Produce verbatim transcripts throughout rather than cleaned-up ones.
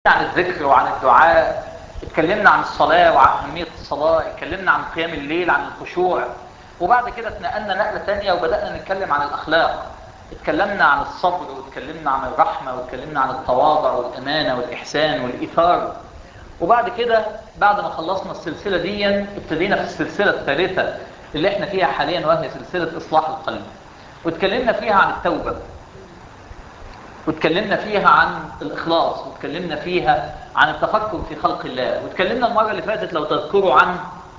عن الذكر وعن الدعاء، اتكلمنا عن الصلاة وعن أهمية الصلاة، اتكلمنا عن قيام الليل، عن الخشوع، وبعد كده اتنقلنا نقلة تانية وبدأنا نتكلم عن الأخلاق. اتكلمنا عن الصبر، واتكلمنا عن الرحمة، واتكلمنا عن التواضع والأمانة والإحسان والإيثار. وبعد كده بعد ما خلصنا السلسلة دي ابتدينا في السلسلة الثالثة اللي احنا فيها حاليا، وهي سلسلة إصلاح القلب، واتكلمنا فيها عن التوبة، واتكلمنا فيها عن الإخلاص، واتكلمنا فيها عن التفكر في خلق الله، واتكلمنا المرة اللي فاتت لو تذكروا عن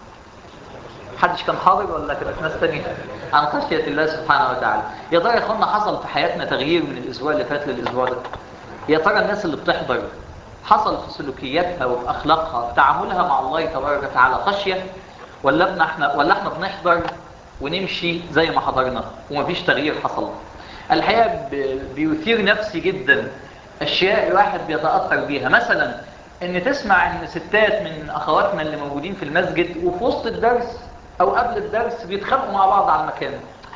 حدش كان حاضر ولا كانت ناس تانية عن خشية الله سبحانه وتعالى. يا ترى يا اخوانا حصل في حياتنا تغيير من الأسبوع اللي فات للأسبوع ده؟ يا ترى الناس اللي بتحضر حصل في سلوكياتها وفي أخلاقها في تعاملها مع الله تبارك وتعالى خشية، ولا ابن احنا ولا احنا بنحضر ونمشي زي ما حضرنا ومفيش تغيير حصل؟ الحقيقة بيثير نفسي جدا أشياء الواحد بيتأثر بيها، مثلا ان تسمع ان ستات من اخواتنا اللي موجودين في المسجد وفي وسط الدرس او قبل الدرس بيتخانقوا مع بعض على المكان.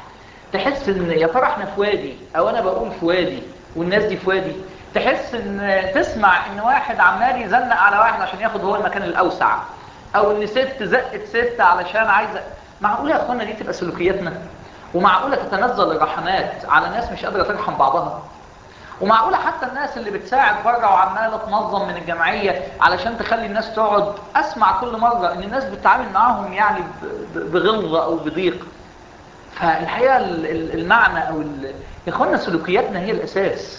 تحس ان يا ترى احنا في وادي، او انا بقول في وادي والناس دي في وادي. تحس ان تسمع ان واحد عمال يزنق على واحد عشان ياخد هو المكان الاوسع، او ان ست زقت ست علشان عايزه. معقوله يا اخوانا دي تبقى سلوكياتنا؟ ومعقوله تتنزل الرحمات على ناس مش قادره ترحم بعضها؟ ومعقوله حتى الناس اللي بتساعد بره وعماله تنظم من الجمعيه علشان تخلي الناس تقعد، اسمع كل مره ان الناس بتتعامل معاهم يعني بغلظه او بضيق. فالحقيقه المعنى او يا اخوانا سلوكياتنا هي الاساس.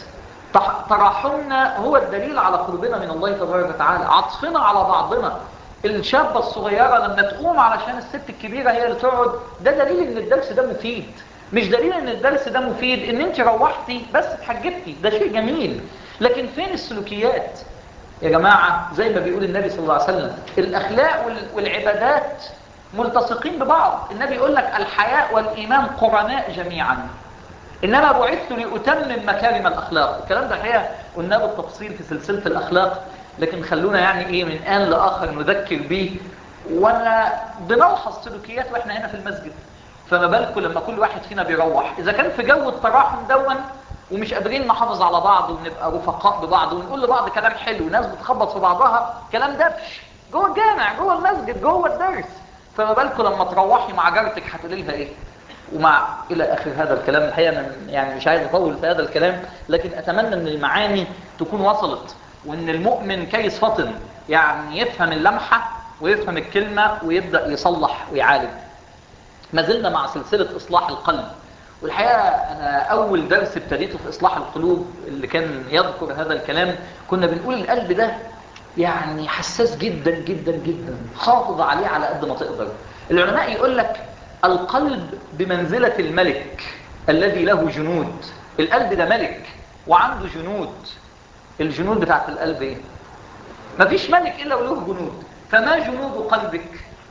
تراحمنا هو الدليل على قربنا من الله تبارك وتعالى، عطفنا على بعضنا. الشابه الصغيره لما تقوم علشان الست الكبيره هي اللي تقعد، ده دليل ان الدرس ده مفيد. مش دليل ان الدرس ده مفيد ان انت روحتي بس اتحجبتي، ده شيء جميل، لكن فين السلوكيات يا جماعه؟ زي ما بيقول النبي صلى الله عليه وسلم، الاخلاق والعبادات ملتصقين ببعض. النبي يقول لك الحياء والايمان قرناء جميعا، انما بعثت لاتمم مكارم الاخلاق. الكلام ده الحقيقه قلناه بالتفصيل في سلسله الاخلاق، لكن خلونا يعني ايه من آن لاخر نذكر به، وانا بنلحظ سلوكيات واحنا هنا في المسجد. فما بالكم لما كل واحد فينا بيروح، اذا كان في جو التراحم دون ومش قادرين نحافظ على بعض ونبقى رفقاء ببعض ونقول لبعض كلام حلو، ناس بتخبط في بعضها كلام دبش جوه الجامع جوه المسجد جوه الدرس، فما بالكم لما تروحي مع جارتك هتقولي لها ايه؟ ومع الى اخر هذا الكلام. الحقيقه يعني مش عايز اطول في هذا الكلام، لكن اتمنى ان المعاني تكون وصلت، وان المؤمن كيس فطن يعني يفهم اللمحه ويفهم الكلمه ويبدا يصلح ويعالج. ما زلنا مع سلسله اصلاح القلب، والحقيقه انا اول درس ابتديته في اصلاح القلوب اللي كان يذكر هذا الكلام، كنا بنقول القلب ده يعني حساس جدا جدا جدا، حافظ عليه على قد ما تقدر. العلماء يقول لك القلب بمنزلة الملك الذي له جنود. القلب ده ملك وعنده جنود. الجنود بتاعت القلب ايه؟ مفيش ملك الا وله جنود. فما جنود قلبك؟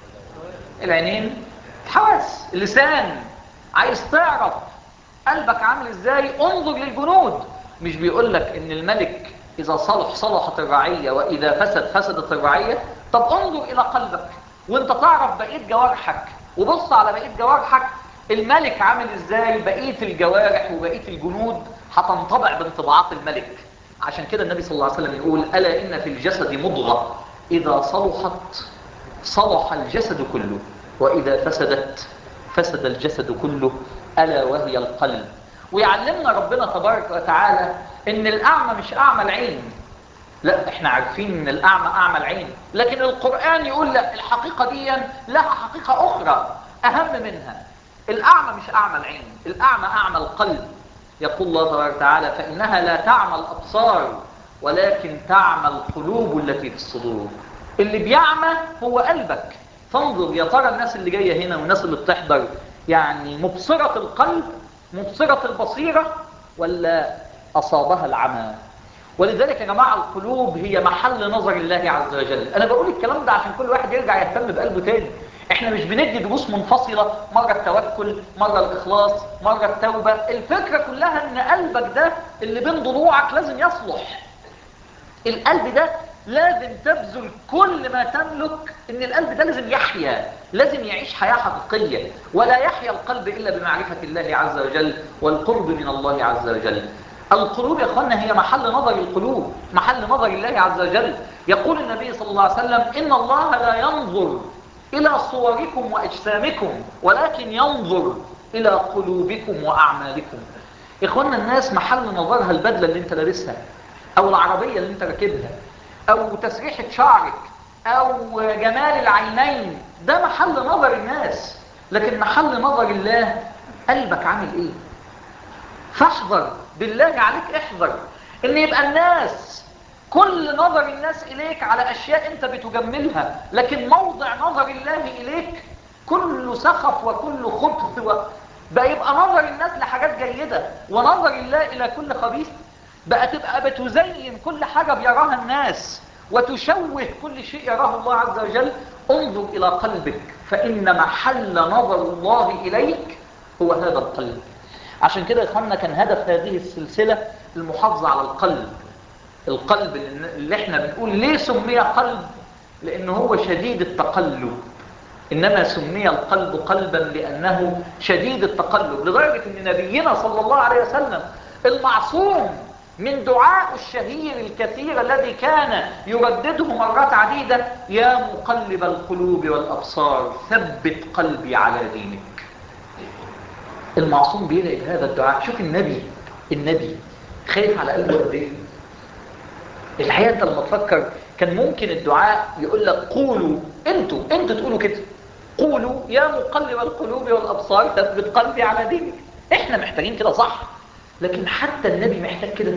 العينين، الحواس، اللسان. عايز تعرف قلبك عامل ازاي؟ انظر للجنود. مش بيقول لك ان الملك اذا صلح صلحت الرعية واذا فسد فسدت الرعية؟ طب انظر الى قلبك وانت تعرف بقية جوارحك، وبص على بقية جوارحك الملك عامل ازاي. بقية الجوارح وبقية الجنود هتنطبع بانطباعات الملك. عشان كده النبي صلى الله عليه وسلم يقول ألا إن في الجسد مضغة إذا صلحت صلح الجسد كله وإذا فسدت فسد الجسد كله ألا وهي القلب. ويعلمنا ربنا تبارك وتعالى إن الأعمى مش أعمى العين. لا، احنا عارفين ان الاعمى اعمى العين، لكن القرآن يقول لا، الحقيقة دي لها حقيقة اخرى اهم منها. الاعمى مش اعمى العين، الاعمى اعمى القلب. يقول الله تبارك وتعالى فانها لا تعمى الابصار ولكن تعمى القلوب التي في الصدور. اللي بيعمى هو قلبك. فانظر يا ترى الناس اللي جاية هنا والناس اللي بتحضر يعني مبصرة القلب مبصرة البصيرة ولا اصابها العمى؟ ولذلك يا جماعة القلوب هي محل نظر الله عز وجل. أنا بقول الكلام ده عشان كل واحد يرجع يهتم بقلبه تاني. احنا مش بندي دروس منفصلة، مرة التوكل، مرة الإخلاص، مرة التوبة. الفكرة كلها ان قلبك ده اللي بين ضلوعك لازم يصلح. القلب ده لازم تبذل كل ما تملك ان القلب ده لازم يحيا، لازم يعيش حياة حقيقية. ولا يحيا القلب إلا بمعرفة الله عز وجل والقرب من الله عز وجل. القلوب يا اخوانا هي محل نظر القلوب، محل نظر الله عز وجل. يقول النبي صلى الله عليه وسلم إن الله لا ينظر إلى صوركم وأجسامكم ولكن ينظر إلى قلوبكم وأعمالكم. يا اخوانا الناس محل نظرها البدلة اللي انت لابسها، أو العربية اللي انت راكبها، أو تسريحة شعرك، أو جمال العينين، ده محل نظر الناس. لكن محل نظر الله قلبك عامل ايه؟ فاحذر بالله عليك، احذر ان يبقى الناس كل نظر الناس اليك على اشياء انت بتجملها، لكن موضع نظر الله اليك كل سخف وكل خبث و... بقى يبقى نظر الناس لحاجات جيدة ونظر الله الى كل خبيث. بقى تبقى بتزين كل حاجة بيراها الناس وتشوه كل شيء يراه الله عز وجل. انظر الى قلبك، فان محل نظر الله اليك هو هذا القلب. عشان كده يا اخوانا كان هدف هذه السلسلة المحافظة على القلب. القلب اللي احنا بنقول ليه سمي قلب؟ لانه هو شديد التقلب. انما سمي القلب قلبا لانه شديد التقلب، لدرجة ان نبينا صلى الله عليه وسلم المعصوم من دعاء الشهير الكثير الذي كان يردده مرات عديدة: يا مقلب القلوب والابصار ثبت قلبي على دينك. المعصوم بيدعي بهذا الدعاء. شوف النبي النبي خايف على قلبه قد ايه. الحقيقه انت لما تفكر كان ممكن الدعاء يقول لك قولوا انتوا انتوا تقولوا كده: قولوا يا مقلب القلوب والابصار ثبت قلبي على دينك. احنا محتاجين كده صح، لكن حتى النبي محتاج كده.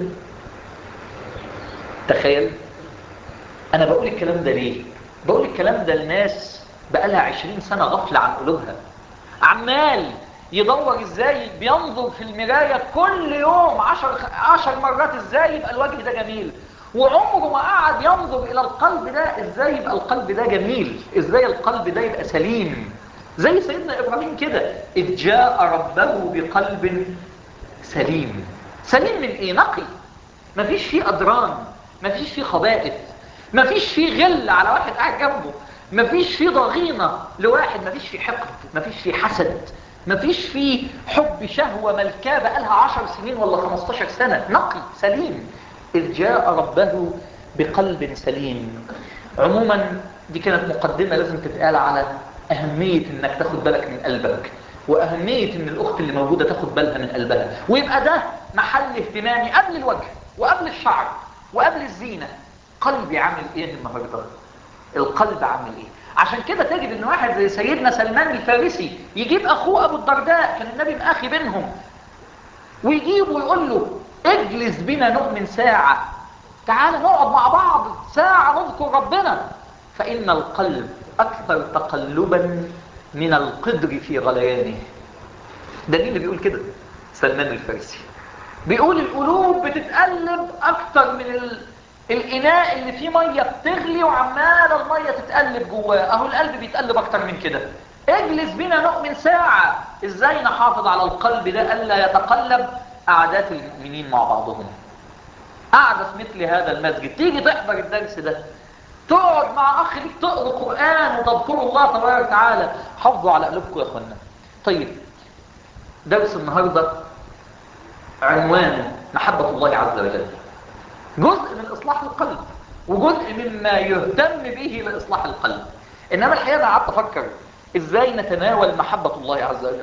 تخيل. انا بقول الكلام ده ليه؟ بقول الكلام ده لناس بقالها عشرين سنة غفلة عن قلوبها، عمال يدور ازاي بينظر في المراية كل يوم عشر, عشر مرات ازاي يبقى الوجه ده جميل، وعمره ما قعد ينظر الى القلب ده ازاي يبقى القلب ده جميل، ازاي القلب ده يبقى سليم. زي سيدنا ابراهيم كده: اذ جاء ربه بقلب سليم. سليم من ايه؟ نقي، مفيش فيه ادران، مفيش فيه خبائث، مفيش فيه غل على واحد قاعد جنبه، مفيش فيه ضغينة لواحد، مفيش فيه حقد، مفيش فيه حسد، مفيش فيه حب شهوة ملكاه بقالها عشر سنين ولا خمستاشر سنة. نقي سليم. إذ جاء ربه بقلب سليم. عموما دي كانت مقدمة لازم تتقال على أهمية إنك تاخد بالك من قلبك، وأهمية إن الأخت اللي موجودة تاخد بالها من قلبها، ويبقى ده محل اهتمامي قبل الوجه وقبل الشعر وقبل الزينة. قلبي عامل إيه النهاردة؟ القلب عامل إيه؟ عشان كده تجد ان واحد زي سيدنا سلمان الفارسي يجيب اخوه ابو الدرداء، كان النبي مآخي بينهم، ويجيبه ويقول له: اجلس بنا نؤمن ساعة، تعال نقعد مع بعض ساعة نذكر ربنا، فإن القلب أكثر تقلبا من القدر في غليانه. ده مين اللي بيقول كده؟ سلمان الفارسي. بيقول القلوب بتتقلب أكثر من ال... الإناء اللي فيه مية بتغلي وعمال المية تتقلب جواه. أهو القلب بيتقلب أكتر من كده. اجلس بنا نؤمن ساعة. إزاي نحافظ على القلب ده ألا يتقلب؟ قعدات المؤمنين مع بعضهم، قعدة في مثل هذا المسجد، تيجي تحضر الدرس ده، تقعد مع أخ ليك تقرأ قرآن وتذكروا الله تبارك وتعالى. حافظوا على قلوبكم يا أخوانا. طيب، درس النهاردة عنوانه محبة الله عز وجل. جزء من إصلاح القلب وجزء مما يهتم به لإصلاح القلب. إنما الحقيقة أنا قعدت أفكر إزاي نتناول محبة الله عز وجل،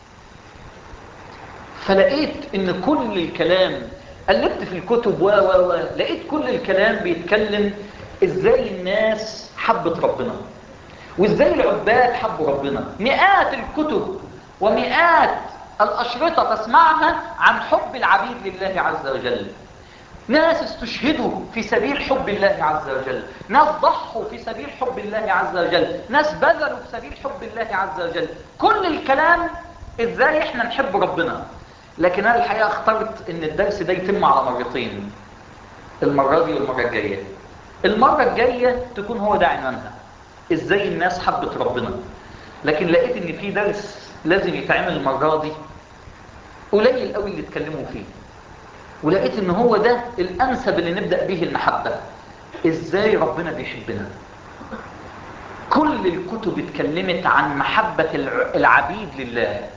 فلقيت إن كل الكلام، قلبت في الكتب و و و لقيت كل الكلام بيتكلم إزاي الناس حبت ربنا وإزاي العباد حبوا ربنا. مئات الكتب ومئات الأشرطة تسمعها عن حب العبيد لله عز وجل. ناس استشهدوا في سبيل حب الله عز وجل، ناس ضحوا في سبيل حب الله عز وجل، ناس بذلوا في سبيل حب الله عز وجل. كل الكلام ازاي احنا نحب ربنا. لكن انا الحقيقة اخترت ان الدرس ده يتم على مرتين، المرة دي والمرة الجاية. المرة الجاية تكون هو ده عنوانها، ازاي الناس حبت ربنا. لكن لقيت ان في درس لازم يتعمل المرة دي قليل قوي اللي اتكلموا فيه، ولقيت ان هو ده الانسب اللي نبدأ به المحبة. ازاي ربنا بيحبنا. كل الكتب اتكلمت عن محبة العبيد لله،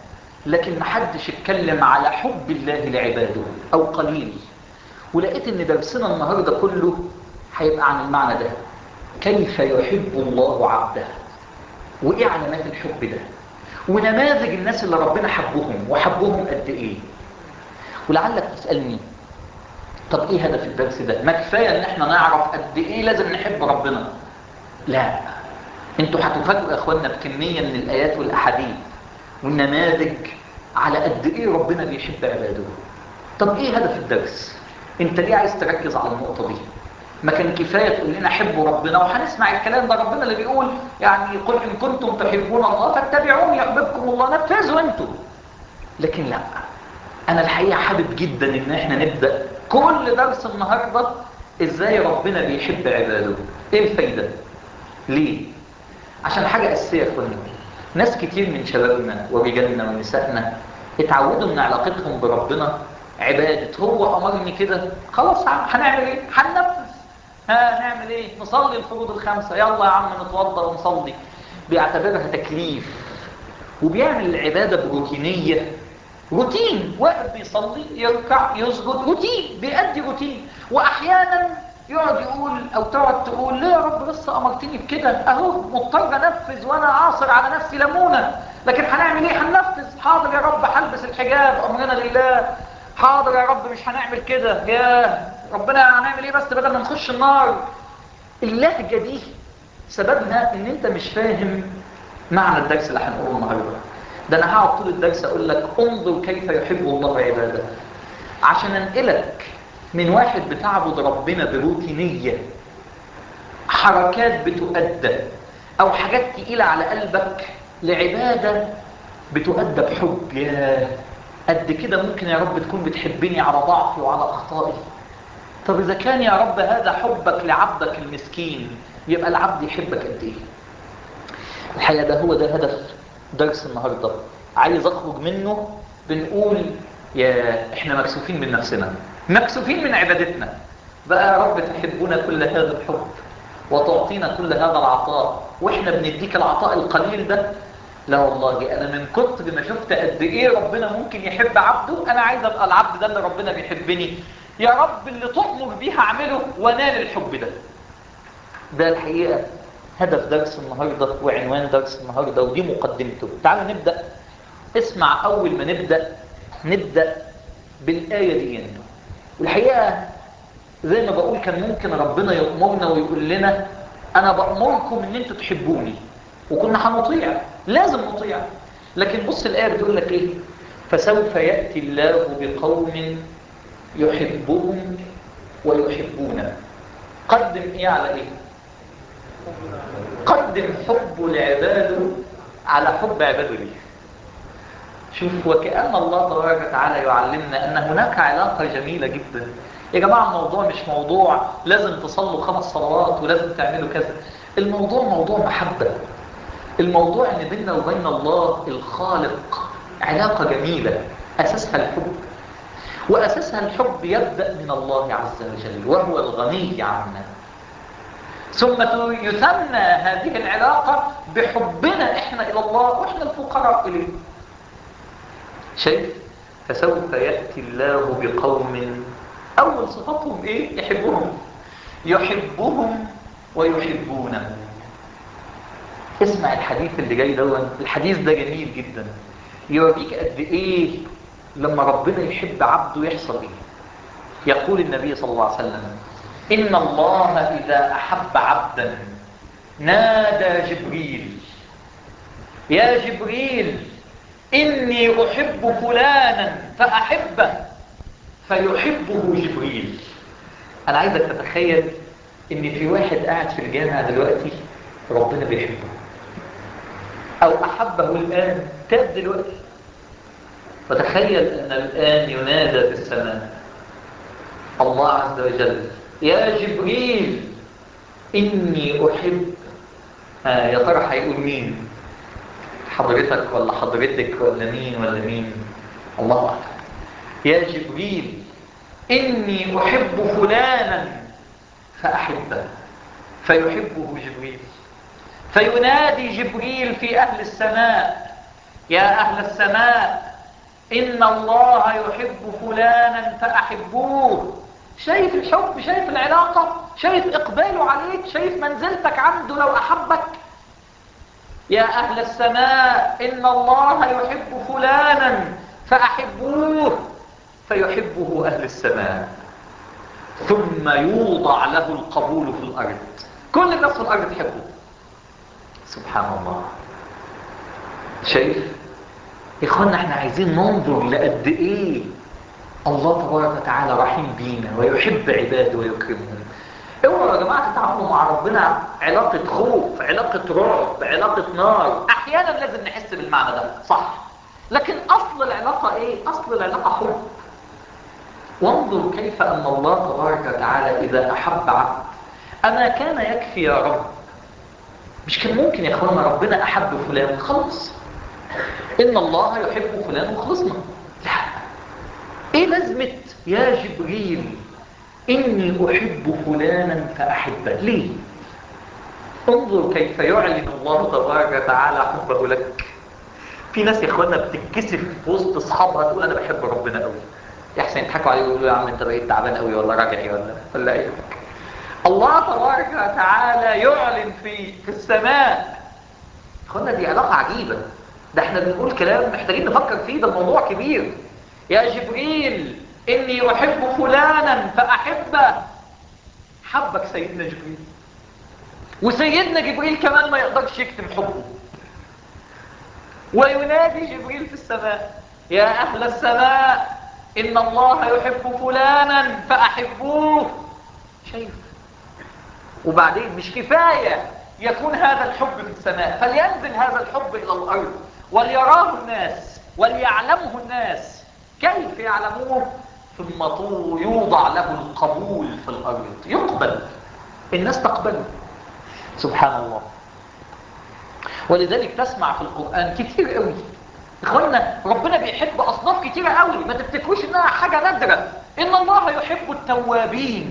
لكن محدش اتكلم على حب الله لعباده أو قليل. ولقيت ان درسنا النهاردة كله هيبقى عن المعنى ده، كيف يحب الله عبده، وايه علامات الحب ده، ونماذج الناس اللي ربنا حبهم وحبهم قد ايه. ولعلك تسألني طب ايه هدف الدرس ده؟ ما كفاية ان احنا نعرف قد ايه لازم نحب ربنا؟ لا، انتوا هتفاجئوا يا اخوانا بكمية من الايات والاحاديث والنماذج على قد ايه ربنا بيحب عباده. طب ايه هدف الدرس؟ انت ليه عايز تركز على النقطة دي؟ ما كان كفاية تقول لنا حبوا ربنا وهنسمع الكلام ده. ربنا اللي بيقول يعني قل إن كنتم تحبون الله فاتبعوني يحببكم الله، نفذوا انتوا. لكن لا، انا الحقيقة حابب جدا ان احنا نبدأ كل درس النهاردة ازاي ربنا بيحب عباده. ايه الفايدة؟ ليه؟ عشان حاجة اساسية يا اخوانا. ناس كتير من شبابنا ورجالنا ونسائنا اتعودوا ان علاقتهم بربنا عبادة. هو امرني كده خلاص هنعمل ايه؟ هننفذ. ها نعمل ايه؟ نصلي الفروض الخمسة، يلا يا عم نتوضى ونصلي. بيعتبرها تكليف وبيعمل العبادة بروتينية. روتين، واحد بيصلي يركع يسجد، روتين، بيأدي روتين. واحيانا يقعد يقول او تقعد تقول ليه يا رب بس امرتني بكده، اهو مضطر انفذ وانا عاصر على نفسي ليمونه، لكن هنعمل ايه؟ هننفذ. حاضر يا رب هلبس الحجاب، امرنا لله. حاضر يا رب مش هنعمل كده، يا ربنا هنعمل ايه بس بدل ما نخش النار. اللهجه دي سببها ان انت مش فاهم معنى الدرس اللي هنقوله النهارده. ده انا هقعد طول الدرس اقول لك انظر كيف يحب الله عباده، عشان انقلك من واحد بتعبد ربنا بروتينيه، حركات بتؤدى او حاجات تقيله على قلبك، لعباده بتؤدى بحب. يا قد كده ممكن يا رب تكون بتحبني على ضعفي وعلى اخطائي. طب اذا كان يا رب هذا حبك لعبدك المسكين، يبقى العبد يحبك قد ايه؟ الحقيقه ده هو ده هدف درس النهارده. عايز اخرج منه بنقول يا احنا مكسوفين من نفسنا، مكسوفين من عبادتنا. بقى يا رب تحبنا كل هذا الحب وتعطينا كل هذا العطاء واحنا بنديك العطاء القليل ده؟ لا والله، انا من كتر ما شفت قد ايه ربنا ممكن يحب عبده، انا عايز ابقى العبد ده اللي ربنا بيحبني. يا رب اللي تؤمر بيه اعمله وانال الحب ده. ده الحقيقه هدف درس النهارده وعنوان درس النهارده، ودي مقدمته. تعالوا نبدا. اسمع، اول ما نبدا نبدا بالايه دي. والحقيقه زي ما بقول كان ممكن ربنا يأمرنا ويقول لنا انا بأمركم ان انتوا تحبوني، وكنا هنطيع، لازم نطيع. لكن بص الآية بتقول لك ايه؟ فسوف يأتي الله بقوم يحبهم ويحبونه. قدم ايه على ايه؟ قدم حب لعباده على حب عباده ليه. شوف، وكأن الله تبارك وتعالى يعلمنا ان هناك علاقة جميلة جدا. يا جماعة الموضوع مش موضوع لازم تصلوا خمس صلوات ولازم تعملوا كذا. الموضوع موضوع محبة. الموضوع ان بيننا وبين الله الخالق علاقة جميلة اساسها الحب، واساسها الحب يبدأ من الله عز وجل وهو الغني عنا، ثم يثنى هذه العلاقة بحبنا احنا الى الله واحنا الفقراء اليه. شايف؟ فسوف يأتي الله بقوم اول صفاتهم ايه؟ يحبهم، يحبهم ويحبونه. اسمع الحديث اللي جاي دون. الحديث ده جميل جدا، يوريك قد ايه لما ربنا يحب عبده يحصل ايه. يقول النبي صلى الله عليه وسلم ان الله اذا احب عبدا نادى جبريل يا جبريل اني احب فلانا فاحبه فيحبه جبريل. انا عايزك تتخيل ان في واحد قاعد في الجامعة دلوقتي ربنا بيحبه، او احبه الان تاب دلوقتي، فتخيل ان الان ينادى في السماء الله عز وجل يا جبريل اني احب. آه يا ترى هيقول مين؟ حضرتك ولا حضرتك ولا مين ولا مين؟ الله اعلم. يا جبريل اني احب فلانا فاحبه فيحبه جبريل. فينادي جبريل في أهل السماء يا أهل السماء إن الله يحب فلانا فأحبوه. شايف الحب، شايف العلاقة، شايف إقباله عليك، شايف منزلتك عنده لو أحبك. يا أهل السماء إن الله يحب فلانا فأحبوه فيحبه أهل السماء، ثم يوضع له القبول في الأرض. كل الناس في الأرض تحبه. سبحان الله. شايف يا إخوانا، احنا عايزين ننظر لقد إيه الله تبارك وتعالى رحيم بينا ويحب عباده ويكرمهم. اوعوا يا جماعه تتعاملوا مع ربنا علاقه خوف، علاقه رعب، علاقه نار. احيانا لازم نحس بالمعنى ده صح، لكن اصل العلاقه ايه؟ اصل العلاقه حب. وانظر كيف ان الله تبارك وتعالى اذا احب عبد، اما كان يكفي يا رب؟ مش كان ممكن يا اخوانا ربنا احب فلان خلص، ان الله يحب فلان وخلصنا؟ لا. ايه لازمه يا جبريل إني أحب فلانا فأحبه؟ ليه؟ انظر كيف يعلن الله تبارك وتعالى حبه لك. في ناس يا اخوانا بتتكسف في وسط اصحابها تقول انا بحب ربنا قوي، يحسن يضحكوا عليه ويقولوا يا عم انت بقيت تعبان قوي ولا راجعي ولا ولا ايه. الله تبارك وتعالى يعلن في في السماء. اخوانا دي علاقه عجيبه، ده احنا بنقول كلام محتاجين نفكر فيه، ده الموضوع كبير. يا جبريل إني أحب فلانا فأحبه. حبك سيدنا جبريل، وسيدنا جبريل كمان ما يقدرش يكتم حبه. وينادي جبريل في السماء يا أهل السماء إن الله يحب فلانا فأحبوه. شايف؟ وبعدين مش كفاية يكون هذا الحب في السماء، فلينزل هذا الحب إلى الأرض وليراه الناس وليعلمه الناس. كيف يعلموه؟ ثم يوضع له القبول في الأرض، يقبل، الناس تقبله. سبحان الله. ولذلك تسمع في القرآن كتير قوي إخوانا ربنا بيحب أصناف كتيرة قوي، ما تفتكروش إنها حاجة نادرة. إن الله يحب التوابين.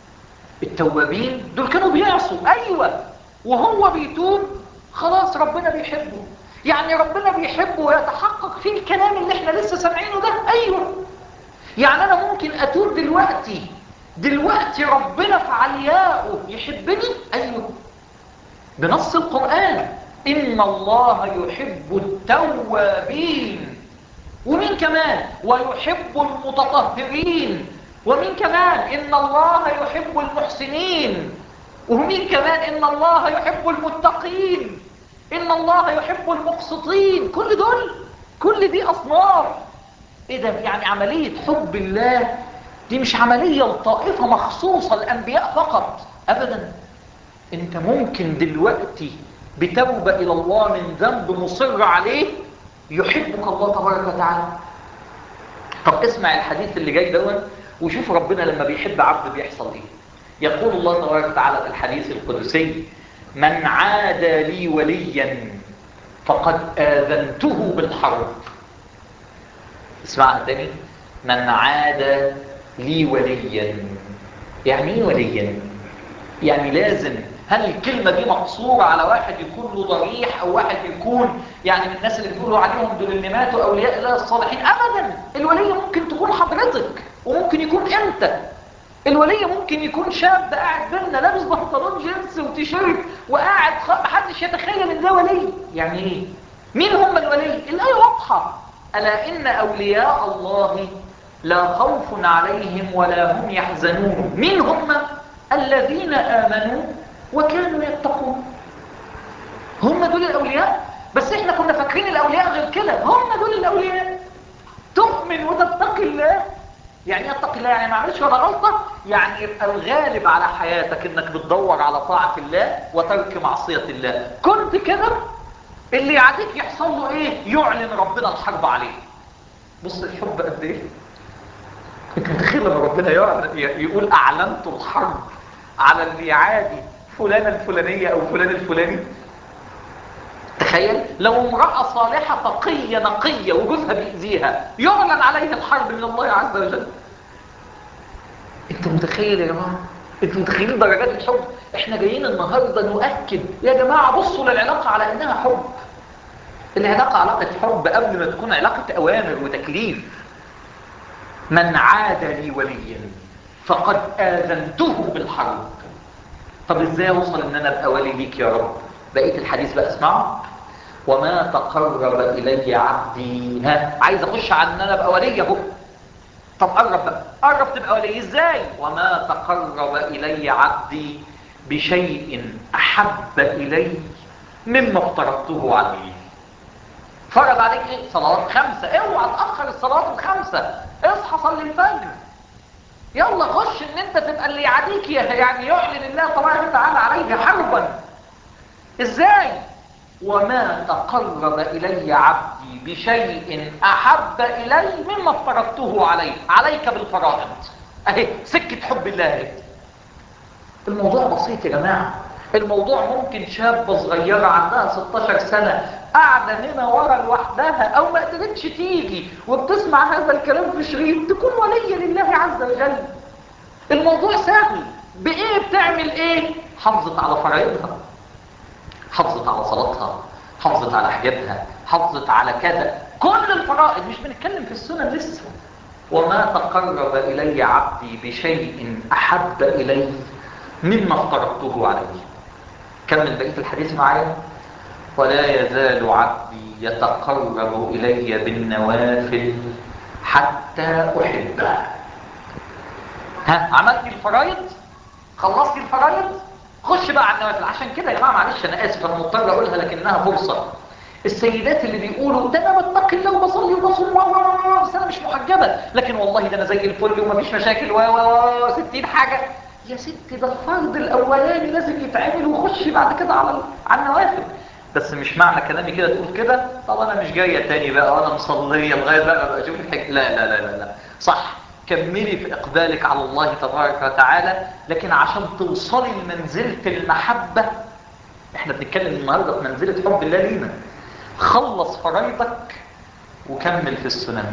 التوابين دول كانوا بيعصوا، أيوة، وهو بيتوب خلاص ربنا بيحبه. يعني ربنا بيحبه ويتحقق فيه الكلام اللي احنا لسه سامعينه ده، أيوة. يعني أنا ممكن أتوب دلوقتي دلوقتي ربنا في علياءه يحبني، أيوة، بنص القرآن إن الله يحب التوابين. ومين كمان؟ ويحب المتطهرين. ومين كمان؟ إن الله يحب المحسنين. ومين كمان؟ إن الله يحب المتقين. إن الله يحب المقسطين. كل دول، كل دي أصناف. إيه ده؟ يعني عملية حب الله دي مش عملية لطائفة مخصوصة الأنبياء فقط، أبدا. أنت ممكن دلوقتي بتوبة إلى الله من ذنب مصر عليه يحبك الله تبارك وتعالى. طب اسمع الحديث اللي جاي دون وشوف ربنا لما بيحب عبد بيحصل ايه. يقول الله تبارك وتعالى في الحديث القدسي من عادى لي وليا فقد آذنته بالحرب. اسمعها تاني، من عادى لي وليا. يعني ايه وليا؟ يعني لازم، هل الكلمة دي مقصورة على واحد يكون له ضريح او واحد يكون يعني من الناس اللي بيقولوا عليهم دول اللي ماتوا اولياء الله الصالحين؟ ابدا. الولي ممكن تكون حضرتك وممكن يكون انت. الولي ممكن يكون شاب قاعد بينا لابس بنطلون جينز وتيشيرت وقاعد خ... محدش يتخيل ان ده ولي. يعني ايه؟ مين هم الولي؟ الايه واضحه، الا ان اولياء الله لا خوف عليهم ولا هم يحزنون. مين هم؟ الذين امنوا وكانوا يتقون. هم دول الاولياء. بس احنا كنا فاكرين الاولياء غير كده. هم دول الاولياء. تؤمن وتتقي الله. يعني ايه اتقي الله؟ يعني ما عملش ولا غلطه، يعني يبقى الغالب على حياتك انك بتدور على طاعه الله وترك معصيه الله. كنت كده اللي يعاديك يحصل له ايه؟ يعلن ربنا الحرب عليه. بص الحب قد ايه. انت متخيل لما ربنا يعلن يقول اعلنت الحرب على اللي يعادي فلانه الفلانيه او فلان الفلاني؟ تخيل لو امرأة صالحة تقية نقية وجوزها بيأذيها يعلن عليها الحرب من الله عز وجل. انت متخيل يا جماعة؟ انت متخيلين درجات الحب؟ احنا جايين النهاردة نؤكد يا جماعة بصوا للعلاقة على انها حب. العلاقة علاقة حب قبل ما تكون علاقة أوامر وتكليف. من عاد لي وليا فقد آذنته بالحرب. طب ازاي اوصل ان انا ابقى ولي ليك يا رب؟ بقية الحديث بقى اسمعوا. وما تقرب الي عبدي، ها عايز اخش على ان انا ابقى ولي اهو. طب قرب بقى، قرب تبقى ولي ازاي؟ وما تقرب الي عبدي بشيء احب الي مما افترضته عليه. فرض عليك ايه؟ صلوات خمسة، اوعى تأخر الصلوات الخمسة، اصحى صلي الفجر، يلا خش ان انت تبقى اللي يعاديك، يعني يعلن الله تبارك وتعالى عليه حربا. ازاي؟ وما تقرب الي عبدي بشيء احب الي مما افترضته عليه. عليك بالفرائض اهي، سكة حب الله اهي. الموضوع بسيط يا جماعة. الموضوع ممكن شابة صغيرة عندها ستاشر سنة قاعدة هنا ورا لوحدها او ما قدرتش تيجي وبتسمع هذا الكلام في شريط تكون ولية لله عز وجل. الموضوع سهل. بايه بتعمل ايه؟ حافظت على فرائضها، حافظت على صلاتها، حافظت على حجابها، حافظت على كذا، كل الفرائض، مش بنتكلم في السنن لسه. وما تقرب الي عبدي بشيء احب الي مما افترضته عليه. كمل بقية الحديث معايا. ولا يزال عبدي يتقرب الي بالنوافل حتى احبه. ها عملت الفرائض؟ خلصت الفرائض؟ خش بقى على النوافل. عشان كده يا جماعه معلش انا اسف انا مضطر اقولها لكنها فرصه. السيدات اللي بيقولوا ده انا بتقي الله وبصلي وبصوم بس انا مش محجبه، لكن والله ده انا زي الفل ومفيش مشاكل و و ستين حاجه. يا ستي ده الفرض الاولاني لازم يتعمل وخش بعد كده على على النوافل. بس مش معنى كلامي كده تقول كده طب انا مش جايه تاني بقى وانا مصليه لغايه بقى ابقى اشوف الحج. لا لا لا لا لا صح، كملي في اقبالك على الله تبارك وتعالى، لكن عشان توصلي لمنزله المحبه احنا بنتكلم النهارده في منزله حب الله لينا. خلص فرائضك وكمل في السنن.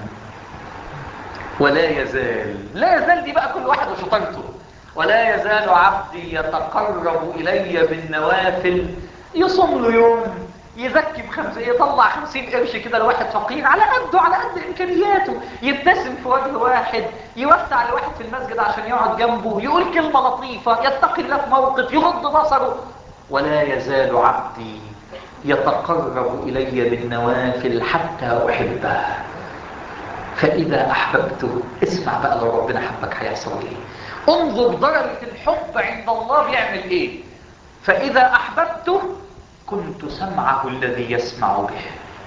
ولا يزال، لا يزال دي بقى كل واحد وشطارته. ولا يزال عبدي يتقرب الي بالنوافل، يصوم له يوم، يزكي بخمسة، يطلع خمسين قرش كده لواحد فقير على قده على قد امكانياته، يبتسم في وجه واحد، يوسع لواحد في المسجد عشان يقعد جنبه، يقول كلمة لطيفة، يتقي الله في موقف، يغض بصره. ولا يزال عبدي يتقرب الي بالنوافل حتى احبه. فاذا احببته، اسمع بقى لو ربنا حبك هيحصل ايه. انظر درجة الحب عند الله بيعمل ايه. فاذا احببته كنت سمعه الذي يسمع به.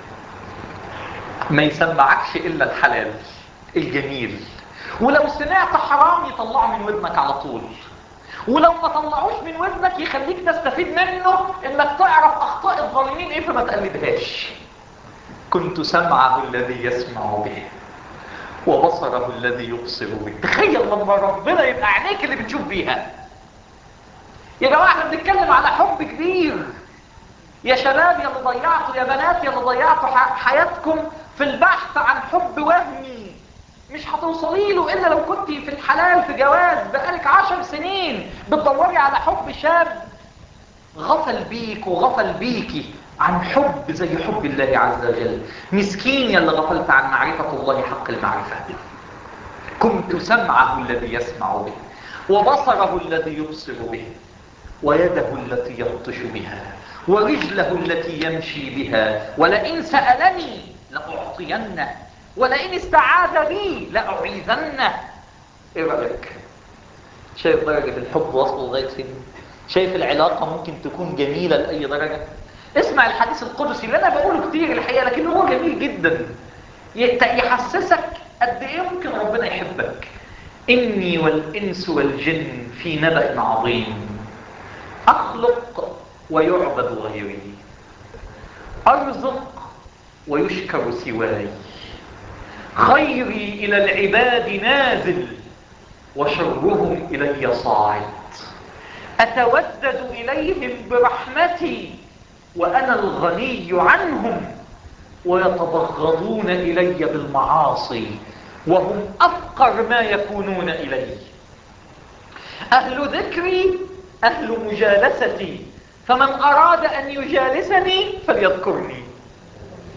ما يسمعكش الا الحلال الجميل، ولو سمعت حرام يطلعه من ودنك على طول، ولو ما طلعوش من ودنك يخليك تستفيد منه انك تعرف اخطاء الظالمين ايه فما تقلدهاش. كنت سمعه الذي يسمع به وبصره الذي يبصر به. تخيل لما ربنا يبقى عينيك اللي بتشوف بيها. يا جماعه احنا بنتكلم على حب كبير. يا شباب يا اللي ضيعتوا، يا بنات يا اللي ضيعتوا حياتكم في البحث عن حب وهمي مش هتوصلي له الا لو كنت في الحلال في جواز بقالك عشر سنين بتدوري على حب شاب غفل بيك وغفل بيكي عن حب زي حب الله عز وجل. مسكين يا اللي غفلت عن معرفة الله حق المعرفة. كنت سمعه الذي يسمع به وبصره الذي يبصر به ويده التي يبطش بها ورجله التي يمشي بها. ولئن سألني لأعطينه ولئن استعاذ بي لأعيذنه. ايه رأيك؟ شايف درجة الحب وصله لغاية فين؟ شايف العلاقة ممكن تكون جميلة لأي درجة؟ اسمع الحديث القدسي اللي انا بقوله كتير الحقيقة لكنه هو جميل جدا يحسسك قد ايه ممكن ربنا يحبك. اني والانس والجن في نبأ عظيم اخلق ويعبد غيري ارزق ويشكر سواي خيري الى العباد نازل وشرهم الي صاعد اتودد اليهم برحمتي وانا الغني عنهم ويتبغضون الي بالمعاصي وهم افقر ما يكونون الي. اهل ذكري اهل مجالستي فمن اراد ان يجالسني فليذكرني.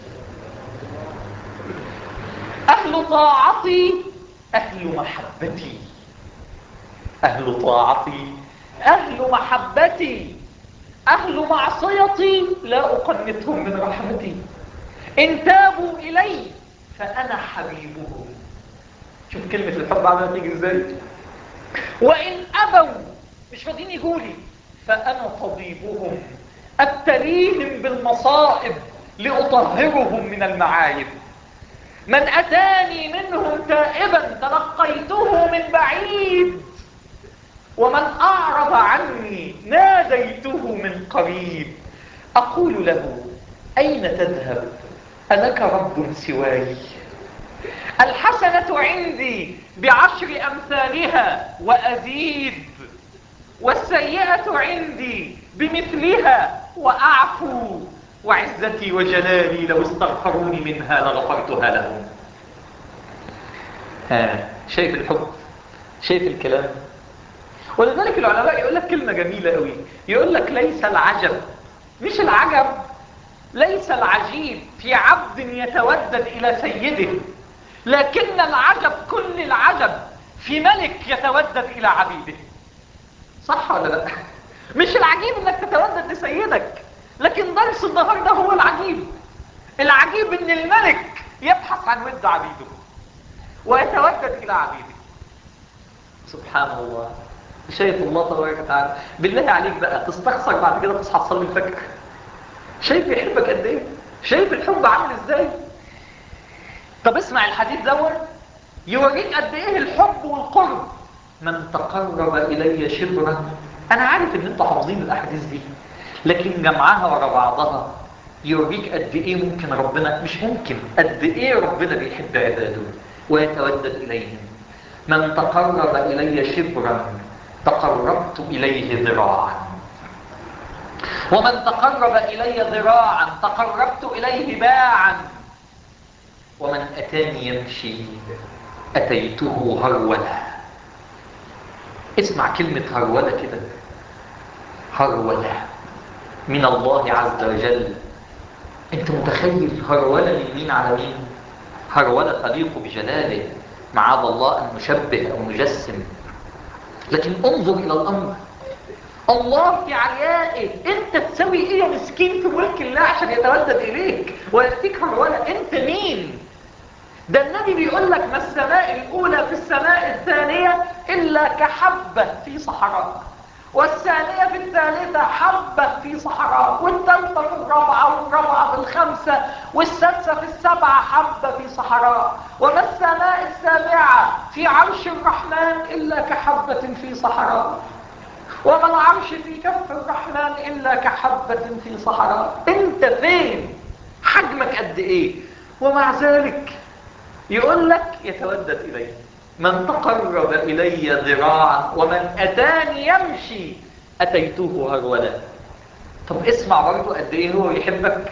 أهل طاعتي أهل محبتي، أهل طاعتي أهل محبتي، أهل معصيتي لا أقنطهم من رحمتي. إن تابوا إلي فأنا حبيبهم. شوف كلمة الحب عمالة تيجي إزاي. وإن أبوا مش راضيين يقولي فأنا طبيبهم، أبتليهم بالمصائب لأطهرهم من المعايب. من أتاني منهم تائبا تلقيته من بعيد، ومن أعرض عني ناديته من قريب. أقول له أين تذهب ألك رب سواي؟ الحسنة عندي بعشر أمثالها وأزيد، والسيئة عندي بمثلها وأعفو، وعزتي وجلالي لو استغفروني منها لغفرتها لهم. ها شايف الحب؟ شايف الكلام؟ ولذلك العلماء يقول لك كلمة جميلة قوي، يقول لك ليس العجب، مش العجب، ليس العجيب في عبد يتودد إلى سيده، لكن العجب كل العجب في ملك يتودد إلى عبيده. صح ولا لا؟ مش العجيب انك تتودد لسيدك، لكن درس النهارده هو العجيب. العجيب ان الملك يبحث عن ود عبيده ويتودد الى عبيده. سبحان الله. شايف الله تبارك وتعالى؟ بالله عليك بقى تستخسر بعد كده تصحى تصلي الفجر؟ شايف يحبك قد ايه؟ شايف الحب عامل ازاي؟ طب اسمع الحديث دوت يوريك قد ايه الحب والقرب. من تقرب الي شبرا، انا عارف ان انتوا حافظين الاحاديث دي، لكن جمعها ورا بعضها يوريك قد ايه ممكن ربنا، مش ممكن، قد ايه ربنا بيحب عباده ويتودد اليهم. من تقرب الي شبرا تقربت اليه ذراعا، ومن تقرب الي ذراعا تقربت اليه باعا، ومن اتاني يمشي اتيته هرولا. اسمع كلمة هرولة كده، هرولة من الله عز وجل. انت متخيل هرولة من مين على مين؟ هرولة تليق بجلاله، معاذ الله ان نشبه او نجسم، لكن انظر الى الامر. الله في عليائه، انت تسوي ايه يا مسكين في ملك الله عشان يتودد اليك ويأتيك هرولة؟ انت مين؟ ده النبي بيقول لك ما السماء الأولى في السماء الثانية إلا كحبة في صحراء، والثانية في الثالثة حبة في صحراء، والثالثة في الرابعة، والرابعة في الخمسة، والسادسة في السبعة حبة في صحراء، وما السماء السابعة في عرش الرحمن إلا كحبة في صحراء، وما العرش في كف الرحمن إلا كحبة في صحراء. انت فين؟ حجمك قد ايه؟ ومع ذلك يقول لك يتودد إليه. من تقرب إلي ذراعا ومن أتاني يمشي أتيته هرولا. طب اسمع برضو قد إيه هو يحبك.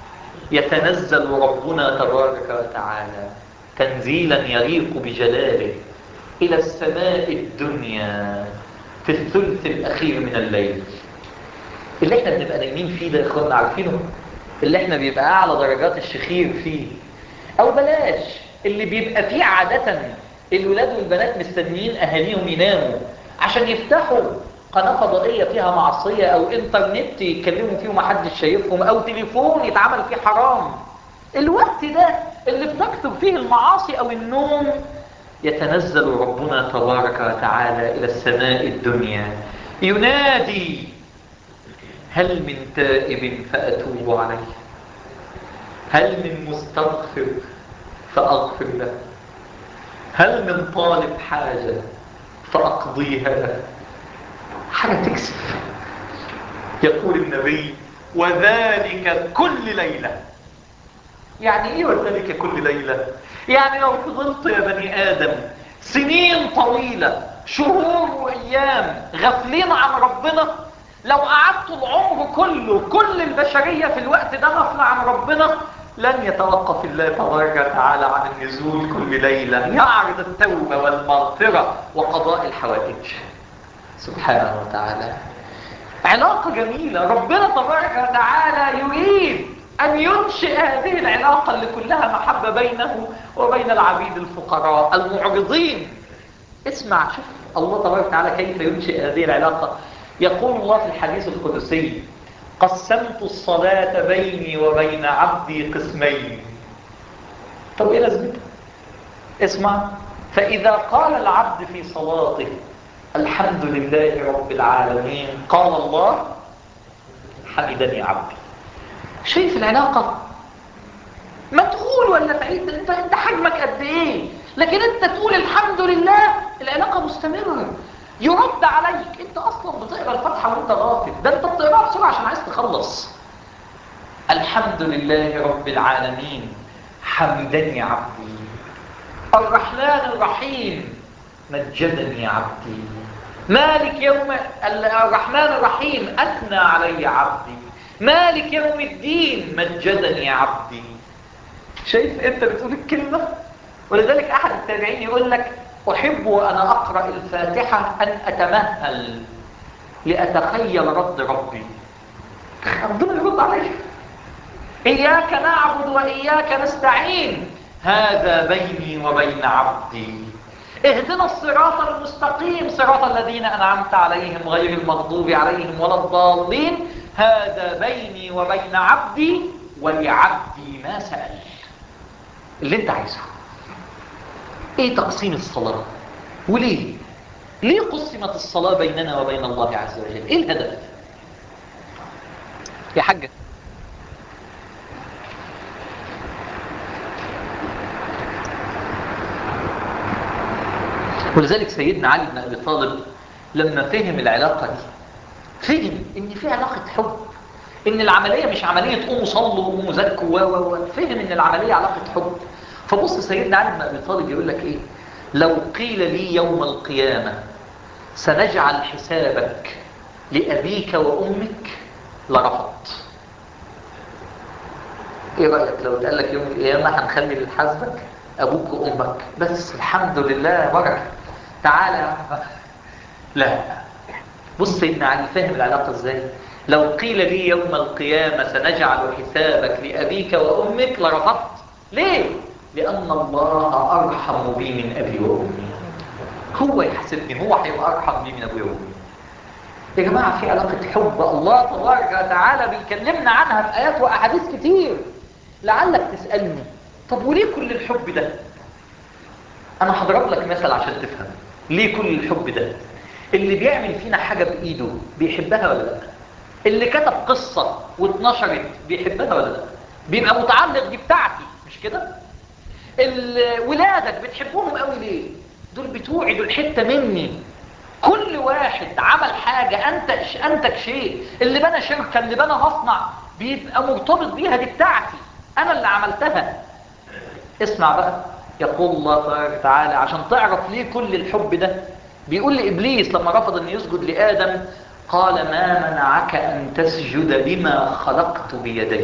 يتنزل ربنا تبارك وتعالى تنزيلا يليق بجلاله إلى السماء الدنيا في الثلث الأخير من الليل، اللي احنا بنبقى نايمين فيه ده يا اخوانا، عارفينه؟ اللي احنا بيبقى أعلى درجات الشخير فيه، أو بلاش اللي بيبقى فيه عادة الولاد والبنات مستنيين أهاليهم يناموا عشان يفتحوا قناة فضائية فيها معصية أو إنترنت يتكلموا فيه ومحدش شايفهم، أو تليفون يتعمل فيه حرام. الوقت ده اللي بنكتب فيه المعاصي أو النوم، يتنزل ربنا تبارك وتعالى إلى السماء الدنيا ينادي: هل من تائب فأتوب عليه؟ هل من مستغفر فأغفر له؟ هل من طالب حاجة فأقضيها له؟ حاجة تكسف. يقول النبي: وذلك كل ليلة. يعني ايه وذلك كل ليلة؟ يعني لو فضلت يا بني آدم سنين طويلة، شهور وأيام غافلين عن ربنا، لو قعدت العمر كله كل البشرية في الوقت ده غفلة عن ربنا، لن يتوقف الله تبارك وتعالى عن النزول كل ليلة يعرض التوبة والمغفرة وقضاء الحوائج سبحانه وتعالى. علاقة جميلة. ربنا تبارك وتعالى يريد أن ينشئ هذه العلاقة اللي كلها محبة بينه وبين العبيد الفقراء المعرضين. اسمع، شوف الله تبارك وتعالى كيف ينشئ هذه العلاقة. يقول الله في الحديث القدسي: قسمت الصلاة بيني وبين عبدي قسمين. طب ايه لازمتها؟ اسمع: فإذا قال العبد في صلاته الحمد لله رب العالمين، قال الله حمدني عبدي. شايف العلاقة؟ ما تقول ولا تعيد، انت انت حجمك قد ايه، لكن انت تقول الحمد لله، العلاقة مستمرة. يرد عليك، انت اصلا بتقرا الفاتحة وانت غافل، ده انت بتقراها بسرعة عشان عايز تخلص. الحمد لله رب العالمين حمدني عبدي، الرحمن الرحيم مجدني عبدي، مالك يوم الرحمن الرحيم أثنى علي عبدي، مالك يوم الدين مجدني عبدي. شايف انت بتقول الكلمة؟ ولذلك أحد التابعين يقول لك: أحب وأنا أقرأ الفاتحة أن أتمهل لأتخيل رد ربي. ربنا يرد عليك: إياك نعبد وإياك نستعين، هذا بيني وبين عبدي، اهدنا الصراط المستقيم صراط الذين أنعمت عليهم غير المغضوب عليهم ولا الضالين، هذا بيني وبين عبدي ولعبدي ما سأل. اللي انت عايزه. ايه تقسيم الصلاة؟ وليه؟ ليه قسمت الصلاة بيننا وبين الله عز وجل؟ ايه الهدف؟ يا حاجة ولذلك سيدنا علي بن أبي طالب لما فهم العلاقة دي، فهم ان في علاقة حب، ان العملية مش عملية قوموا صلوا وقوموا زكوا و و فهم ان العملية علاقة حب. فبص سيدنا علي بن أبي طالب يقول لك ايه: لو قيل لي يوم القيامة سنجعل حسابك لأبيك وأمك لرفضت. ايه رأيك لو قال لك يوم القيامة هنخلي لحسابك أبوك وأمك بس؟ الحمد لله بركة، تعالى. لا، بص سيدنا علي فهم العلاقة ازاي. لو قيل لي يوم القيامة سنجعل حسابك لأبيك وأمك لرفضت. ليه؟ لأن الله أرحم بي من أبي وأمي. هو يحسبني، هو هيبقى أرحم بي من أبي وأمي. يا جماعة في علاقة حب الله تبارك وتعالى بيكلمنا عنها في آيات وأحاديث كتير. لعلك تسألني: طب وليه كل الحب ده؟ أنا هضرب لك مثل عشان تفهم ليه كل الحب ده. اللي بيعمل فينا حاجة بإيده بيحبها ولا لا؟ اللي كتب قصة واتنشرت بيحبها ولا لا؟ بيبقى متعلق دي بتاعتي، مش كده؟ ولادك بتحبهم قوي ليه؟ دول بتوعي، دول حتة مني. كل واحد عمل حاجة، أنتج أنتج شيء، اللي بنى شركة، اللي بنى مصنع، بيبقى مرتبط بيها، دي بتاعتي، أنا اللي عملتها. اسمع بقى، يقول الله تبارك وتعالى عشان تعرف ليه كل الحب ده. بيقول لإبليس لما رفض أن يسجد لآدم: قال ما منعك أن تسجد لما خلقت بيدي.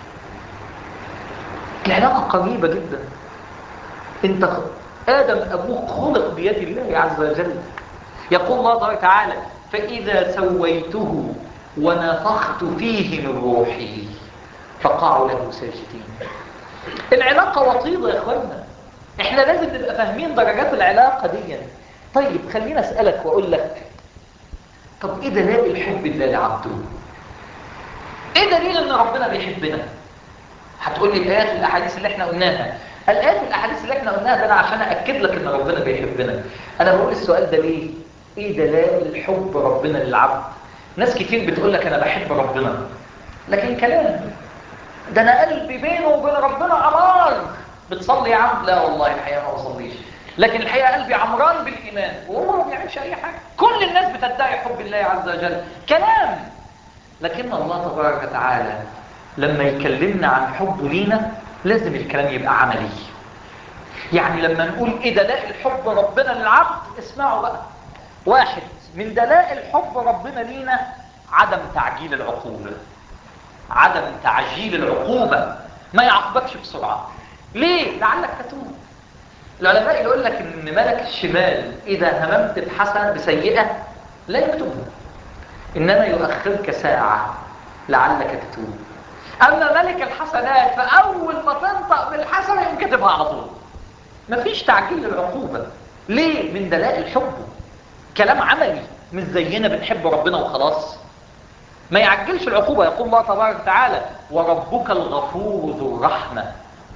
العلاقة قريبة جدا. انت آدم أبوك خلق بيد الله عز وجل. يقول الله تبارك وتعالى: فإذا سويته ونفخت فيه من روحي فقعوا له ساجدين. العلاقة وطيدة يا اخوانا، احنا لازم نبقى فاهمين درجات العلاقة دي. طيب خلينا اسألك واقول لك: طب ايه دلائل الحب الله لعبده؟ ايه دليل ان ربنا بيحبنا؟ هتقول لي الايات والاحاديث اللي احنا قلناها. الايات والاحاديث اللي احنا قلناها ده انا عشان اكد لك ان ربنا بيحبنا. انا بقول السؤال ده ليه؟ ايه دلائل حب ربنا للعبد؟ ناس كتير بتقول لك انا بحب ربنا، لكن كلام. ده انا قلبي بينه وبين ربنا عمار. بتصلي يا عم؟ لا والله الحقيقه ما بصليش، لكن الحقيقه قلبي عمران بالايمان، وهو ما بيعملش اي حاجه. كل الناس بتدعي حب الله عز وجل، كلام. لكن الله تبارك وتعالى لما يكلمنا عن حبه لينا لازم الكلام يبقى عملي. يعني لما نقول ايه دلائل حب ربنا للعبد، اسمعوا بقى: واحد من دلائل حب ربنا لينا عدم تعجيل العقوبة. عدم تعجيل العقوبة، ما يعاقبكش بسرعة. ليه؟ لعلك تتوب. العلماء يقول لك ان ملك الشمال اذا هممت بحسنة بسيئة لا يكتبها، انما يؤخرك ساعة لعلك تتوب. اما ملك الحسنات فاول ما تنطق بالحسنه يقوم كاتبها على طول. مفيش تعجيل للعقوبه. ليه؟ من دلائل حبه. كلام عملي، مش زينا بنحب ربنا وخلاص. ما يعجلش العقوبه. يقول الله تبارك وتعالى: وربك الغفور ذو الرحمه.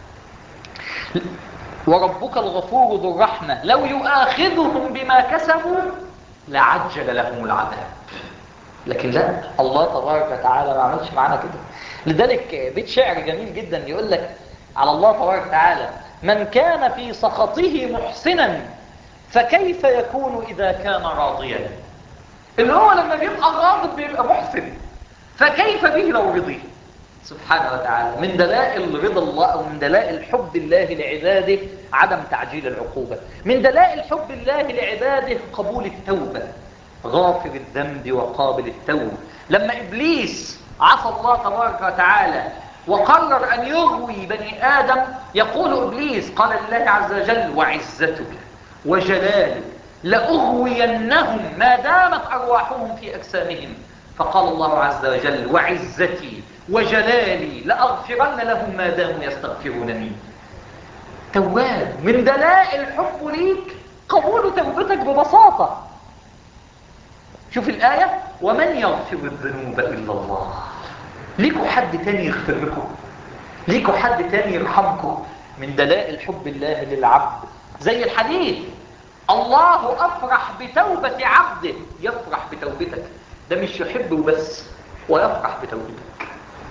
وربك الغفور ذو الرحمه لو يؤاخذهم بما كسبوا لعجل لهم العذاب. لكن لا، الله تبارك وتعالى ما عملش معانا كده. لذلك بيت شعر جميل جدا يقول لك على الله تبارك وتعالى: من كان في سخطه محسنا فكيف يكون إذا كان راضيا. اللي هو لما بيبقى غاضب بيبقى محسن، فكيف به لو رضي. سبحانه وتعالى. من دلائل رضا الله أو من دلائل حب الله لعباده عدم تعجيل العقوبة. من دلائل حب الله لعباده قبول التوبة، غافر الذنب وقابل التوب. لما إبليس عصى الله تبارك وتعالى وقرر أن يغوي بني آدم، يقول إبليس: قال لله عز وجل: وعزتك وجلالك لأغوينهم ما دامت أرواحهم في أجسامهم. فقال الله عز وجل: وعزتي وجلالي لأغفرن لهم ما داموا يستغفرونني. تواب. من دلائل حب ليك قبول توبتك ببساطة. شوف الآية: ومن يغفر الذنوب إلا الله. ليكوا حد تاني يغفر لكم؟ ليكوا حد تاني يرحمكم؟ من دلائل حب الله للعبد زي الحديث: الله أفرح بتوبة عبده. يفرح بتوبتك. ده مش يحب وبس، ويفرح بتوبتك.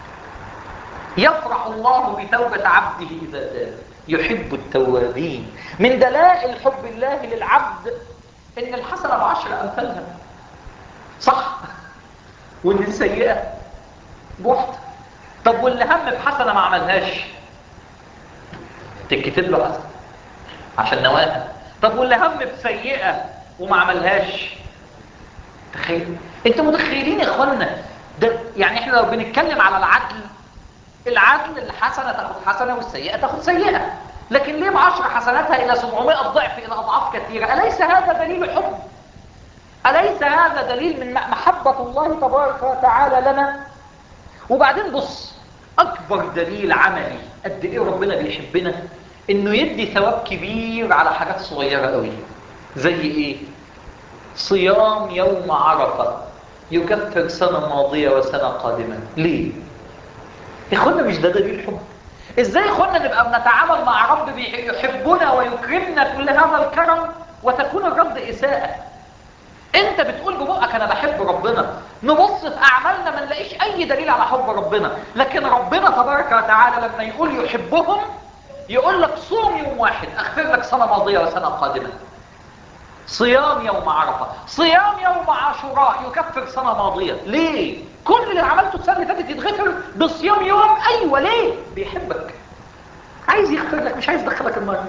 يفرح الله بتوبة عبده إذا تاب، يحب التوابين. من دلائل حب الله للعبد إن الحسنة بعشر أمثالها، صح؟ وإن السيئة بوحدة. طب واللي هم بحسنة ما عملهاش تتكتب له حسنة عشان نواها. طب واللي هم بسيئة وما عملهاش، تخيل. انتوا متخيلين يا اخوانا؟ ده يعني احنا لو بنتكلم على العدل، العدل الحسنة تاخد حسنة والسيئة تاخد سيئة. لكن ليه بعشر حسناتها إلى سبعمائة ضعف إلى أضعاف كثيرة؟ أليس هذا دليل حب؟ أليس هذا دليل من محبة الله تبارك وتعالى لنا؟ وبعدين بص، أكبر دليل عملي قد إيه ربنا بيحبنا إنه يدي ثواب كبير على حاجات صغيرة قوي. زي إيه؟ صيام يوم عرفة يكفر سنة ماضية وسنة قادمة. ليه؟ يا اخوانا مش ده دليل حب؟ ازاي يا اخوانا نبقى بنتعامل مع رب يحبنا ويكرمنا كل هذا الكرم وتكون الرد إساءة؟ انت بتقول ببقك انا بحب ربنا، نبص في اعمالنا ما نلاقيش اي دليل على حب ربنا. لكن ربنا تبارك وتعالى لما يقول يحبهم يقول لك صوم يوم واحد اغفر لك سنة ماضية وسنة قادمة. صيام يوم عرفة، صيام يوم عاشوراء يكفر سنة ماضية. ليه؟ كل اللي عملته السنة اللي فاتت يتغفر بصيام يوم. ايوه، ليه؟ بيحبك، عايز يغفر لك، مش عايز يدخلك النار.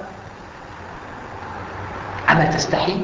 اما تستحي؟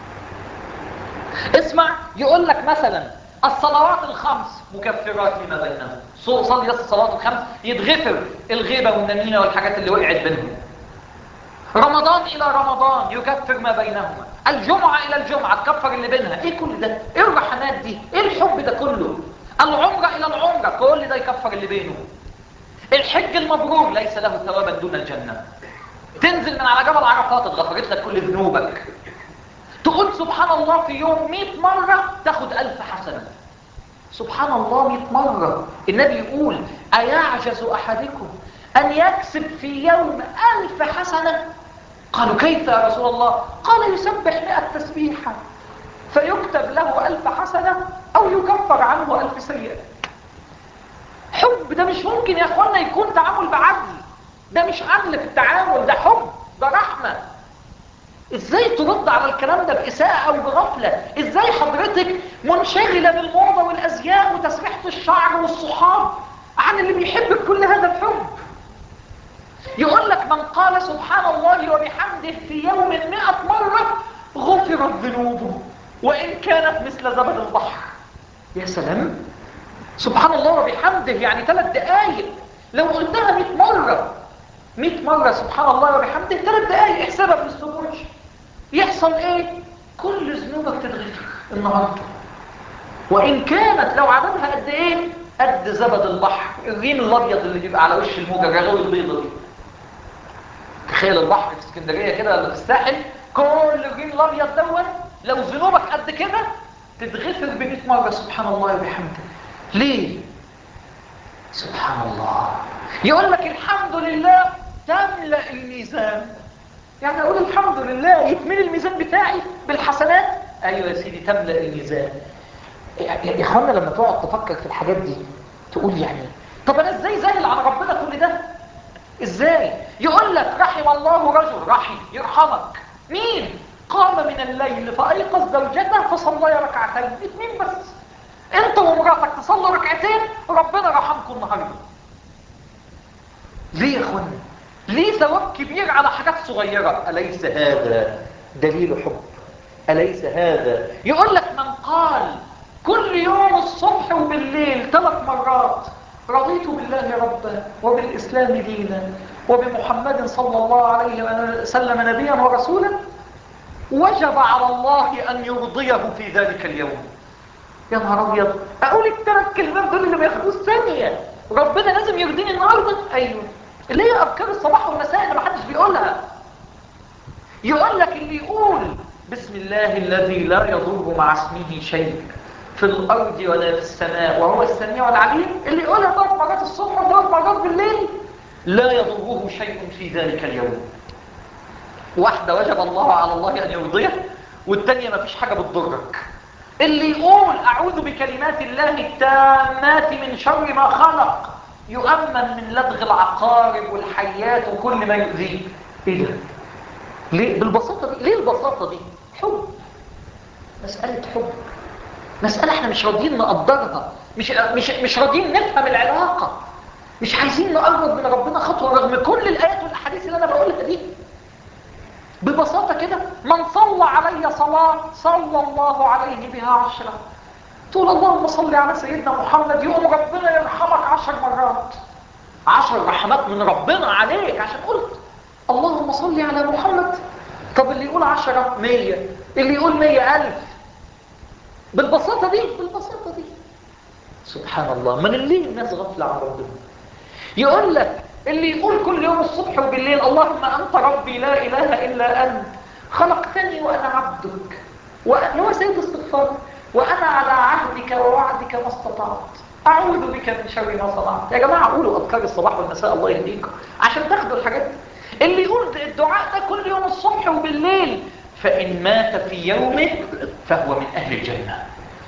اسمع، يقول لك مثلا الصلوات الخمس مكفرات لما بينهم. صلي الصلوات الخمس يتغفر الغيبة والنميمة والحاجات اللي وقعت بينهم. رمضان إلى رمضان يكفر ما بينهما. الجمعة إلى الجمعة تكفر اللي بينها. إيه كل ده؟ إيه الرحمات دي؟ إيه الحب ده كله؟ العمرة إلى العمرة كل ده يكفر اللي بينه. الحج المبرور ليس له ثوابا دون الجنة. تنزل من على جبل عرفات اتغفرت لك كل ذنوبك. تقول سبحان الله في يوم مئة مرة تاخد ألف حسنة. سبحان الله مئة مرة. النبي يقول أيعجز أحدكم أن يكسب في يوم ألف حسنة؟ قالوا كيف يا رسول الله؟ قال يسبح مئة تسبيحة فيكتب له ألف حسنة أو يكفر عنه ألف سيئة. حب ده مش ممكن يا أخوانا يكون تعامل بعدل. ده مش عدل في التعامل، ده حب، ده رحمة. ازاي ترد على الكلام ده بإساءة او بغفلة؟ ازاي حضرتك منشغلة بالموضة والازياء وتسريحة الشعر والصحاب عن اللي بيحبك كل هذا الحب؟ يقول لك من قال سبحان الله وبحمده في يوم مئة مرة غفرت ذنوبه وإن كانت مثل زبد البحر. يا سلام، سبحان الله وبحمده يعني ثلاث دقايق. لو قلتها مئة مرة، مئة مرة سبحان الله وبحمده ثلاث دقايق، احسبها بالسبوع، يحصل ايه؟ كل ذنوبك تتغفر النهارده. وإن كانت لو عددها قد ايه؟ قد زبد البحر، الريم الابيض اللي بيبقى على وش الموجه، الرغاوي البيضه دي. تخيل البحر في اسكندريه كده ولا في الساحل، كل الريم الابيض دوت لو ذنوبك قد كده تتغفر ب مئة مره. سبحان الله وبحمده. ليه؟ سبحان الله. يقول لك الحمد لله تملأ الميزان. يعني اقول الحمد لله يكمل الميزان بتاعي بالحسنات؟ ايوه يا سيدي تملأ الميزان. يا اخوانا لما تقعد تفكر في الحاجات دي تقول يعني طب انا ازاي زاهل عن ربنا كل ده؟ ازاي؟ يقول لك رحم الله رجل، رحم يرحمك، مين؟ قام من الليل فايقظ زوجته فصليا ركعتين، اتنين بس. انت ومراتك تصلوا ركعتين ربنا رحمكم النهارده. ليه يا اخوانا؟ ليه ثواب كبير على حاجات صغيره؟ اليس هذا دليل حب؟ اليس هذا؟ يقول لك من قال كل يوم الصبح وبالليل ثلاث مرات رضيت بالله ربا وبالإسلام دينا وبمحمد صلى الله عليه وسلم نبيا ورسولا، وجب على الله أن يرضيه في ذلك اليوم. يا نهار أبيض، أقول الثلاث كلمات دول اللي ما ياخدوش ثانية ربنا لازم يرضيني النهارده؟ أيوه، اللي هي أذكار الصباح والمساء اللي ما حدش بيقولها. يقول لك اللي يقول بسم الله الذي لا يضر مع اسمه شيء في الأرض ولا في السماء وهو السميع العليم، اللي يقولها ثلاث مرات الصبح وثلاث مرات بالليل لا يضره شيء في ذلك اليوم. واحدة وجب الله على الله أن يرضيه، والتانية ما فيش حاجة بتضرك. اللي يقول أعوذ بكلمات الله التامات من شر ما خلق يؤمن من لدغ العقارب والحيات وكل ما يؤذيه. ايه ده؟ ليه بالبساطة دي؟ ليه البساطة دي؟ حب، مسألة حب، مسألة احنا مش راضيين نقدرها، مش مش مش راضيين نفهم العلاقة، مش عايزين نقرب من ربنا خطوة رغم كل الآيات والأحاديث اللي أنا بقولها دي. ببساطة كده من صلى علي صلاة صلى الله عليه بها عشرة. تقول اللهم صل على سيدنا محمد، يقوم ربنا يرحمك عشر مرات. عشر رحمات من ربنا عليك عشان قلت اللهم صل على محمد. طب اللي يقول عشرة مية، اللي يقول مية ألف. بالبساطة دي، بالبساطة دي. سبحان الله، من اللي الناس غفلة عن ربنا. يقول لك اللي يقول كل يوم الصبح وبالليل اللهم أنت ربي لا إله إلا أنت خلقتني وأنا عبدك، وأنا هو سيد استغفار، وأنا على عهدك ووعدك ما استطعت، أعوذ بك من شر ما صنعت. يا جماعة قولوا أذكار الصباح والمساء الله يهديكم عشان تاخدوا الحاجات دي. اللي يقول الدعاء ده كل يوم الصبح وبالليل فإن مات في يومه فهو من أهل الجنة،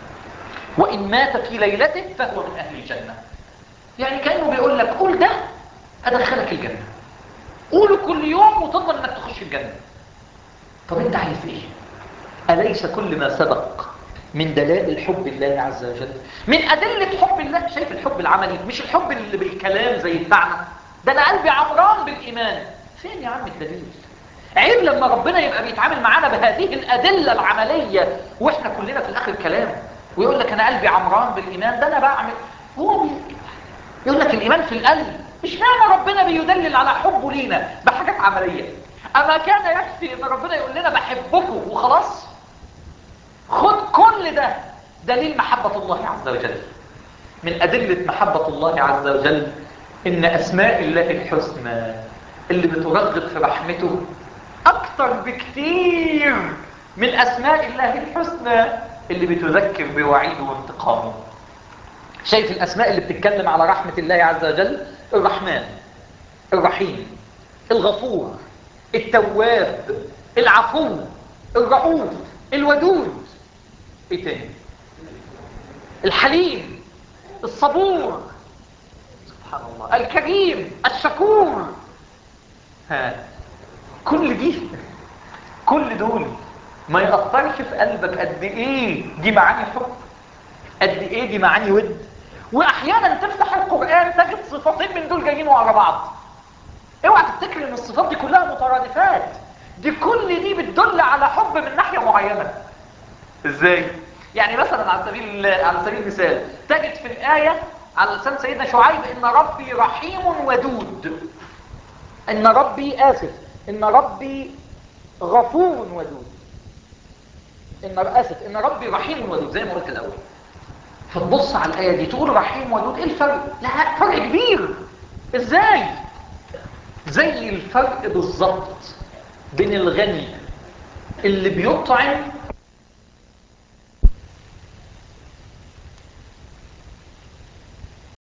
وإن مات في ليلته فهو من أهل الجنة. يعني كأنه بيقول لك قول ده أدخلك الجنة، قوله كل يوم وتضمن أنك تخش الجنة. طب أنت عايز إيه؟ أليس كل ما سبق من دلائل حب الله عز وجل، من أدلة حب الله؟ شايف الحب العملي مش الحب اللي بالكلام زي بتاعنا ده، أنا قلبي عمران بالإيمان. فين يا عم الدليل؟ عيب لما ربنا يبقى بيتعامل معانا بهذه الأدلة العملية وإحنا كلنا في الآخر كلام، ويقول لك أنا قلبي عمران بالإيمان، ده أنا بعمل. هو يقول لك الإيمان في القلب. مش معنى ربنا بيدلل على حبه لينا بحاجات عملية؟ أما كان يكفي إن ربنا يقول لنا بحبكم وخلاص؟ خد كل ده دليل محبة الله عز وجل. من أدلة محبة الله عز وجل إن أسماء الله الحسنى اللي بترغب في رحمته أكثر بكثير من أسماء الله الحسنى اللي بتذكر بوعيده وانتقامه. شايف الأسماء اللي بتتكلم على رحمة الله عز وجل؟ الرحمن، الرحيم، الغفور، التواب، العفو، الرؤوف، الودود. ايه تاني؟ الحليم، الصبور، سبحان الله، الكريم، الشكور. ها كل دي، كل دول ما يأثرش في قلبك قد ايه دي معاني حب، قد ايه دي معاني ود. واحيانا تفتح القرآن تجد صفتين من دول جايين ورا بعض. اوعى تفتكر ان الصفات دي كلها مترادفات، دي كل دي بتدل على حب من ناحية معينة. ازاي؟ يعني مثلا على سبيل على سبيل المثال تجد في الآية على لسان سيدنا شعيب ان ربي رحيم ودود، ان ربي آسف ان ربي غفور ودود، ان اسف ان ربي رحيم ودود زي ما قلت الاول. فتبص على الآية دي تقول رحيم ودود، ايه الفرق؟ لا فرق كبير. ازاي؟ زي الفرق بالظبط بين الغني اللي بيطعم